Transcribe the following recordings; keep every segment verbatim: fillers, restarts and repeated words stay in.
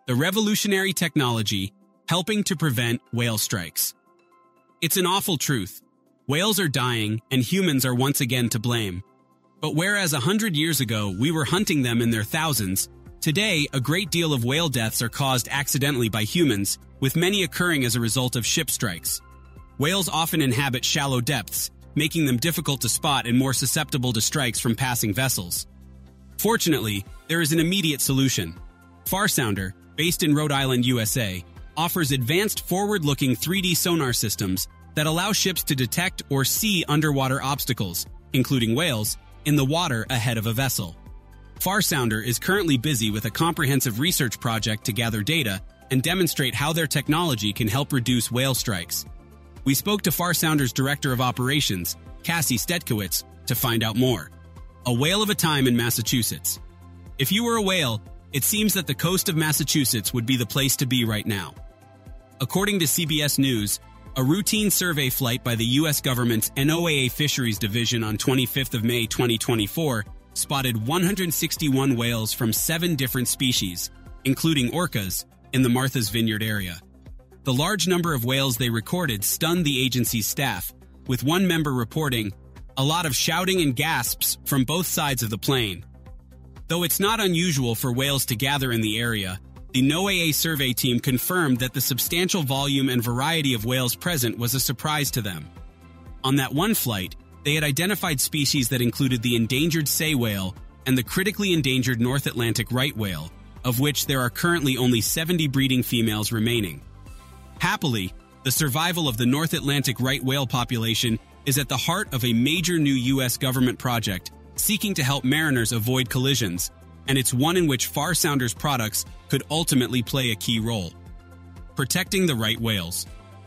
the revolutionary technology helping to prevent whale strikes. It's an awful truth. Whales are dying, and humans are once again to blame. But whereas a hundred years ago we were hunting them in their thousands, today a great deal of whale deaths are caused accidentally by humans, with many occurring as a result of ship strikes. Whales often inhabit shallow depths, making them difficult to spot and more susceptible to strikes from passing vessels. Fortunately, there is an immediate solution. Farsounder, based in Rhode Island, U S A, offers advanced forward-looking three D sonar systems that allow ships to detect or see underwater obstacles, including whales, in the water ahead of a vessel. Farsounder is currently busy with a comprehensive research project to gather data and demonstrate how their technology can help reduce whale strikes. We spoke to Farsounder's Director of Operations, Cassie Stetkowitz, to find out more. A whale of a time in Massachusetts. If you were a whale, it seems that the coast of Massachusetts would be the place to be right now. According to C B S News, a routine survey flight by the U S government's N O A A Fisheries Division on twenty-fifth of May twenty twenty-four spotted one hundred sixty-one whales from seven different species, including orcas, in the Martha's Vineyard area. The large number of whales they recorded stunned the agency's staff, with one member reporting, "A lot of shouting and gasps from both sides of the plane." Though it's not unusual for whales to gather in the area, the N O A A survey team confirmed that the substantial volume and variety of whales present was a surprise to them. On that one flight, they had identified species that included the endangered sei whale and the critically endangered North Atlantic right whale, of which there are currently only seventy breeding females remaining. Happily, the survival of the North Atlantic right whale population is at the heart of a major new U S government project seeking to help mariners avoid collisions, and it's one in which Farsounder's products could ultimately play a key role. Protecting the right whales.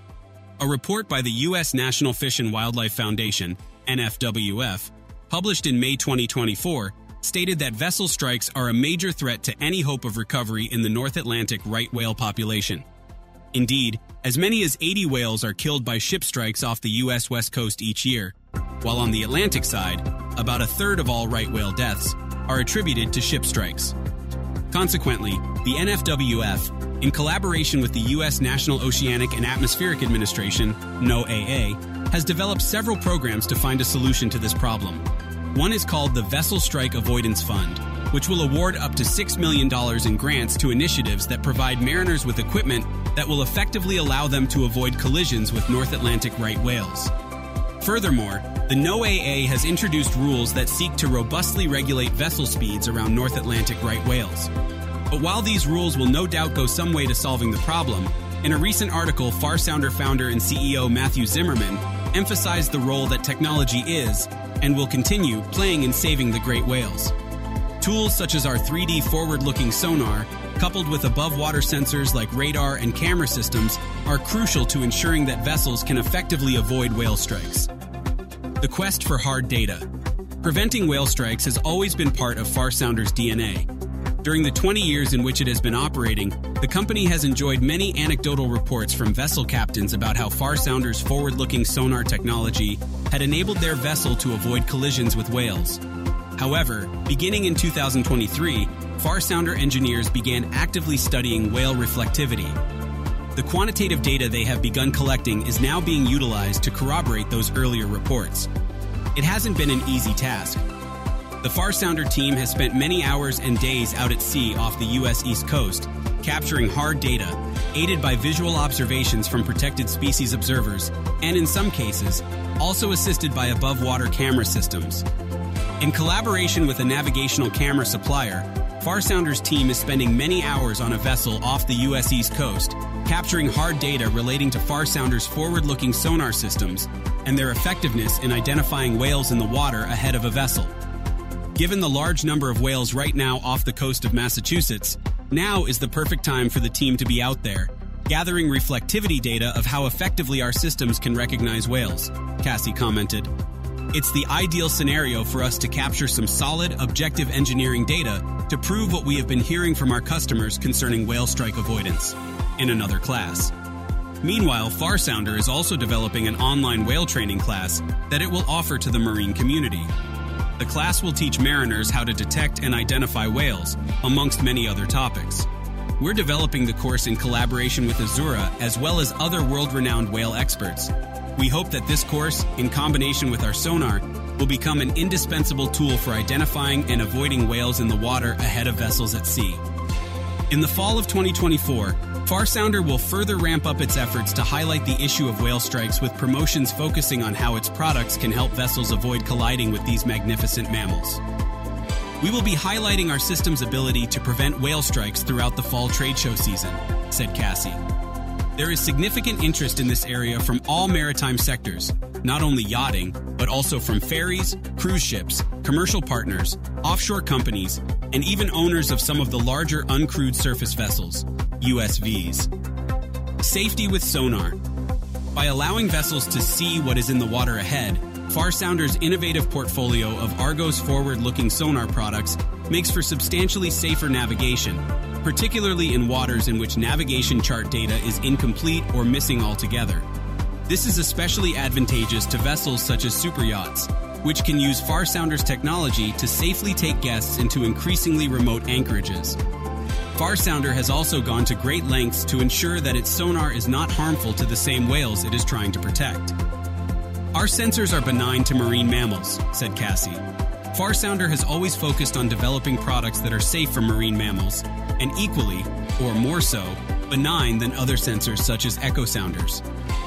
A report by the U S National Fish and Wildlife Foundation, N F W F, published in May twenty twenty-four, stated that vessel strikes are a major threat to any hope of recovery in the North Atlantic right whale population. Indeed, as many as eighty whales are killed by ship strikes off the U S West Coast each year, while on the Atlantic side, about a third of all right whale deaths are attributed to ship strikes. Consequently, the N F W F, in collaboration with the U S National Oceanic and Atmospheric Administration, N O A A, has developed several programs to find a solution to this problem. One is called the Vessel Strike Avoidance Fund, which will award up to six million dollars in grants to initiatives that provide mariners with equipment that will effectively allow them to avoid collisions with North Atlantic right whales. Furthermore, the N O A A has introduced rules that seek to robustly regulate vessel speeds around North Atlantic right whales. But while these rules will no doubt go some way to solving the problem, in a recent article, Farsounder founder and C E O Matthew Zimmerman emphasized the role that technology is, and will continue, playing in saving the great whales. Tools such as our three D forward-looking sonar, coupled with above-water sensors like radar and camera systems, are crucial to ensuring that vessels can effectively avoid whale strikes. The quest for hard data. Preventing whale strikes has always been part of Farsounder's D N A. During the twenty years in which it has been operating, the company has enjoyed many anecdotal reports from vessel captains about how Farsounder's forward-looking sonar technology had enabled their vessel to avoid collisions with whales. However, beginning in two thousand twenty-three, Farsounder engineers began actively studying whale reflectivity. The quantitative data they have begun collecting is now being utilized to corroborate those earlier reports. It hasn't been an easy task. The Farsounder team has spent many hours and days out at sea off the U S East Coast, capturing hard data, aided by visual observations from protected species observers, and in some cases, also assisted by above-water camera systems. In collaboration with a navigational camera supplier, Farsounder's team is spending many hours on a vessel off the U S East Coast, capturing hard data relating to Farsounder's forward-looking sonar systems and their effectiveness in identifying whales in the water ahead of a vessel. Given the large number of whales right now off the coast of Massachusetts, now is the perfect time for the team to be out there, gathering reflectivity data of how effectively our systems can recognize whales, Cassie commented. It's the ideal scenario for us to capture some solid, objective engineering data to prove what we have been hearing from our customers concerning whale strike avoidance, in another class. Meanwhile, Farsounder is also developing an online whale training class that it will offer to the marine community. The class will teach mariners how to detect and identify whales, amongst many other topics. We're developing the course in collaboration with Azura as well as other world-renowned whale experts. We hope that this course, in combination with our sonar, will become an indispensable tool for identifying and avoiding whales in the water ahead of vessels at sea. In the fall of twenty twenty-four, Farsounder will further ramp up its efforts to highlight the issue of whale strikes with promotions focusing on how its products can help vessels avoid colliding with these magnificent mammals. We will be highlighting our system's ability to prevent whale strikes throughout the fall trade show season, said Cassie. There is significant interest in this area from all maritime sectors, not only yachting, but also from ferries, cruise ships, commercial partners, offshore companies, and even owners of some of the larger uncrewed surface vessels, U S Vs. Safety with sonar. By allowing vessels to see what is in the water ahead, Farsounder's innovative portfolio of Argos forward-looking sonar products makes for substantially safer navigation, particularly in waters in which navigation chart data is incomplete or missing altogether. This is especially advantageous to vessels such as superyachts, which can use Farsounder's technology to safely take guests into increasingly remote anchorages. Farsounder has also gone to great lengths to ensure that its sonar is not harmful to the same whales it is trying to protect. Our sensors are benign to marine mammals, said Cassie. Farsounder has always focused on developing products that are safe for marine mammals, and equally, or more so, benign than other sensors such as echo sounders.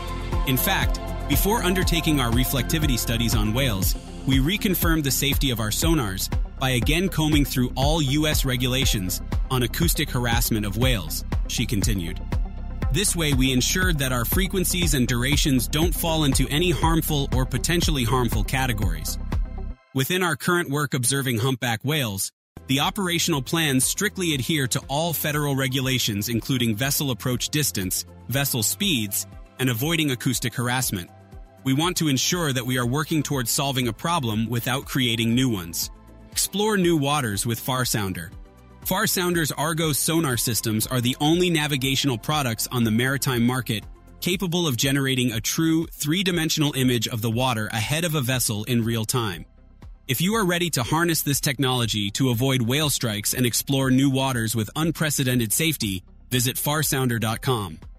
In fact, before undertaking our reflectivity studies on whales, we reconfirmed the safety of our sonars by again combing through all U S regulations on acoustic harassment of whales, she continued. This way, we ensured that our frequencies and durations don't fall into any harmful or potentially harmful categories. Within our current work observing humpback whales, the operational plans strictly adhere to all federal regulations including vessel approach distance, vessel speeds, and avoiding acoustic harassment. We want to ensure that we are working towards solving a problem without creating new ones. Explore new waters with Farsounder. Farsounder's Argos sonar systems are the only navigational products on the maritime market capable of generating a true three-dimensional image of the water ahead of a vessel in real time. If you are ready to harness this technology to avoid whale strikes and explore new waters with unprecedented safety, visit farsounder dot com.